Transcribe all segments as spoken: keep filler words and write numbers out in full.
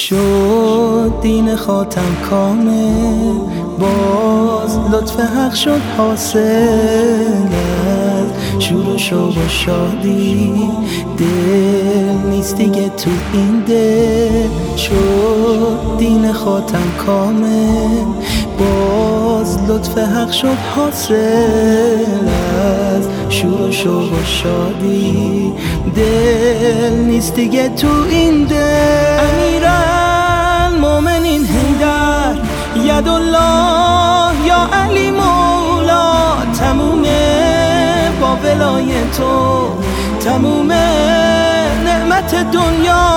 شد دین خاتم کامل، باز لطف حق شد حاصل از شور و شوق و شادی. دل نیست دیگه تو این دل، شد دین خاتم کامل، باز لطف حق شد حاصل از شور و شوق و شادی. دل نیست دیگه تو این دل. امیرالمومنین حیدر، یدالله یا علی مولا، تمومه با ولایتو، تمومه نعمت دنیا.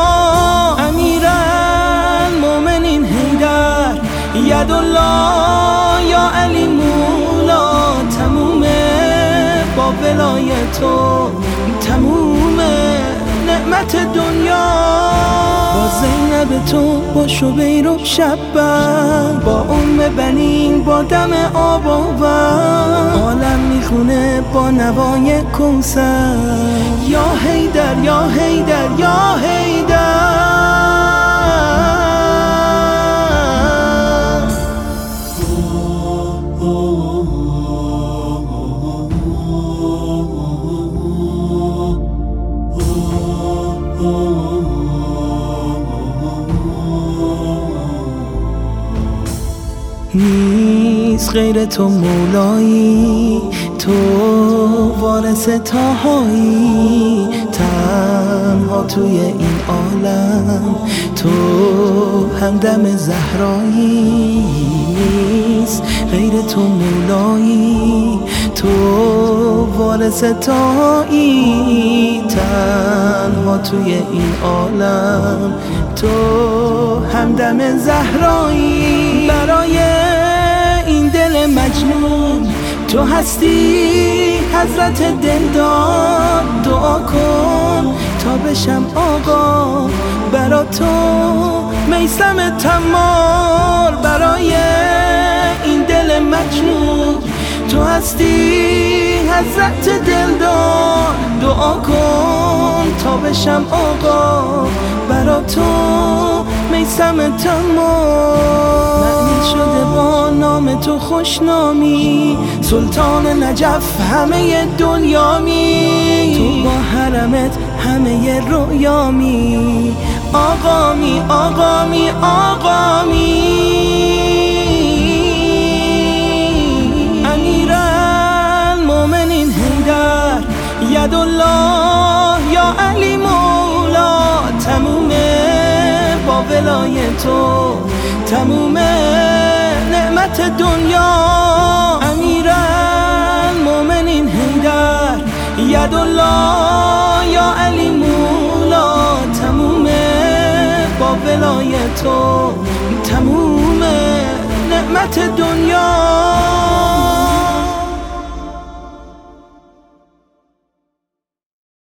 امیرالمومنین حیدر، یدالله یا علی مولا، تمومه با ولایتو، تمومه نعمت دنیا. با زینب تو، با شبیر و شبر، با ام بنین، با دم آب و ور، عالم میخونه با نوای کوثر. یا حیدر یا حیدر یا حیدر. نیست غیر تو مولایی، تو وارث طاهایی، تنها توی این عالم تو همدم زهرایی. نیست غیر تو مولایی، تو وارث طاهایی، تنها توی این عالم تو همدم زهرایی. برای این دل مجنون تو هستی حضرت دلدار، دعا کن تا بشم آقا برا تو میثم تمار. برای این دل مجنون تو هستی حضرت دلدار، دعا کن تا بشم آقا برا تو میثم تمام. معنی شده با نام تو خوشنامی، سلطان نجف همه دنیامی، تو با حرمت همه رویامی، آقامی آقامی آقامی. امیرالمومنین حیدر، یدالله یا علی مولا، تمومه با ولایتو، تمومه نعمت دنیا. امیرالمومنین حیدر، یدالله یا علی مولا، تمومه با ولایتو، تمومه نعمت دنیا.